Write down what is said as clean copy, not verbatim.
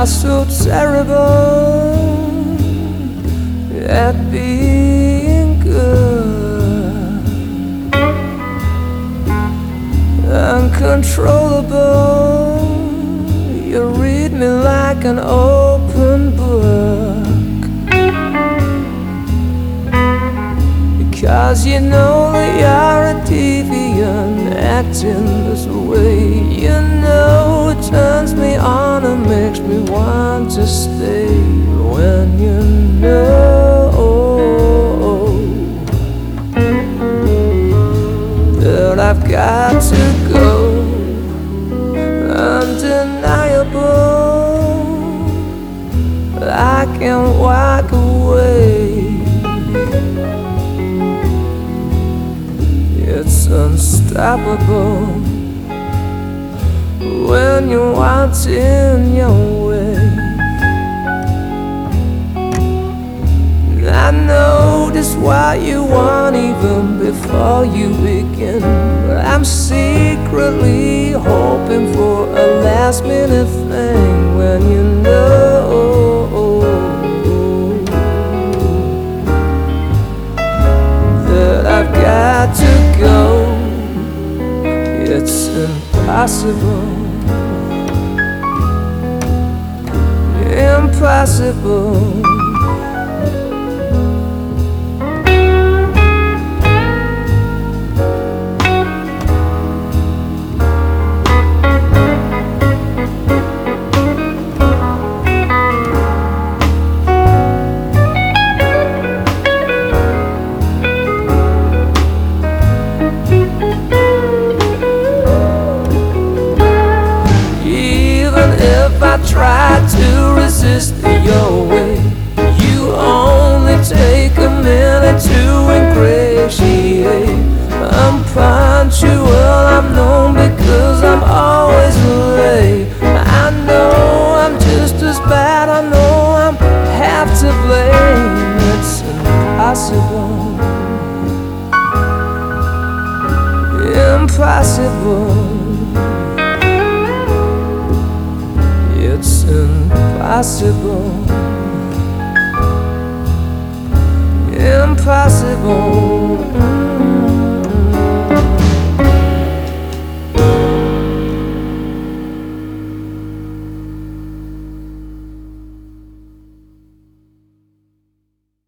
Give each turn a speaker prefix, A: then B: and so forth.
A: are so terrible at being good, uncontrollable. You read me like an open book, because you know that you're a deviant acting this way. You know it turns me on and makes me want to stay. When you know that I've got to go, undeniable, I can't walk away. It's unstoppable when you want in your way. I know just what you want even before you begin, but I'm secretly hoping for a last minute thing. When you know that I've got to go, it's impossible, impossible. If I try to resist your way, you only take a minute to ingratiate. I'm punctual, I'm known because I'm always late. I know I'm just as bad, I know I'm half to blame. It's impossible, impossible. It's impossible, impossible.